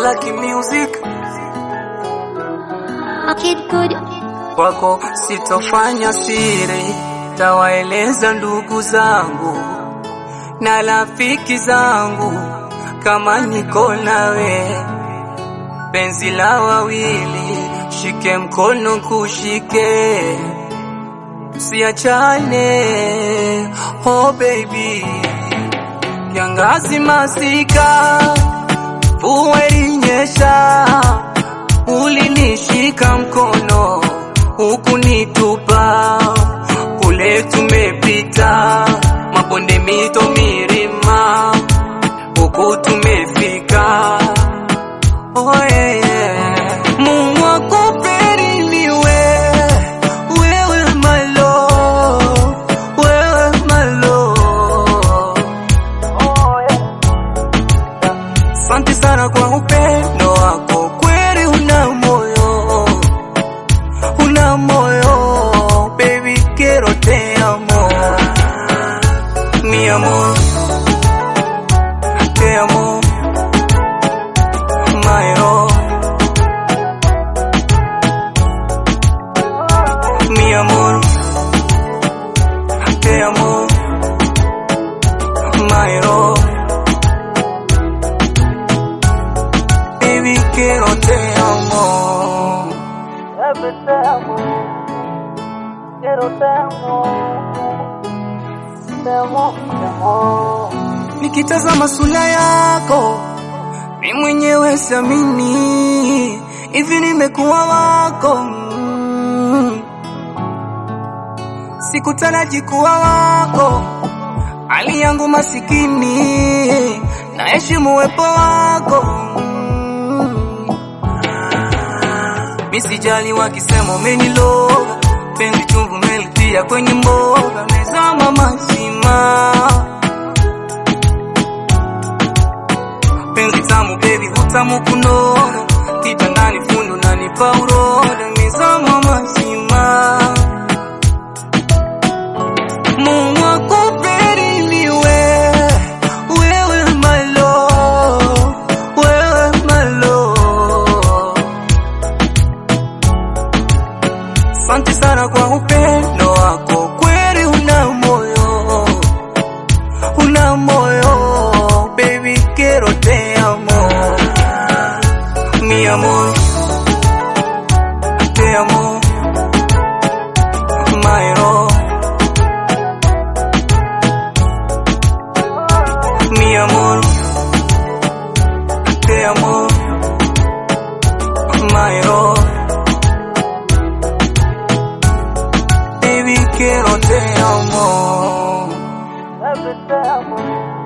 Lucky Music. Kid Good. Kwako sitofanya siri, tawaeleza ndugu zangu na rafiki zangu kama niko nawe. Penzi la wawili, shike mkono kushike, usiachane, oh baby. Kiangazi masika, mvua ilinyesha, ulinishika mkono hukunitupa. Kule tumepita mabonde, mito, milima, huku tumefika. Oh yeah. Mungu akupeliliwe, wewe my love, wewe my love. Oh yeah. Asante sana kwa upendo wako, kweli una moyo, baby, quiero te amo, mi amor, te amo, my love, mi amor, te amo, my love, baby, quiero te amo, te amo, quiero te amo, te amo, te amo. Nikitazama sura yako mimi mwenyewe siamini, hivi nimekuwa wako. Sikutaraji kuwa wako, hali yangu masikini, naheshimu uwepo wako. Misijali wakisema umeniloga, penzi chumvu melitia kwenye mboga, mezama mazima. Penzi tamu baby, utamu kunoga, kitandani fundo nanipa uroda, mezama mazima. Mungu akupeliliwe, wewe my love, wewe my love. Asante sana kwa upendo wako, kweli una moyo, baby, quiero te amo, mi amor, te amo, my love, mi amor, te amo, my love, baby, quiero te amo, te amo.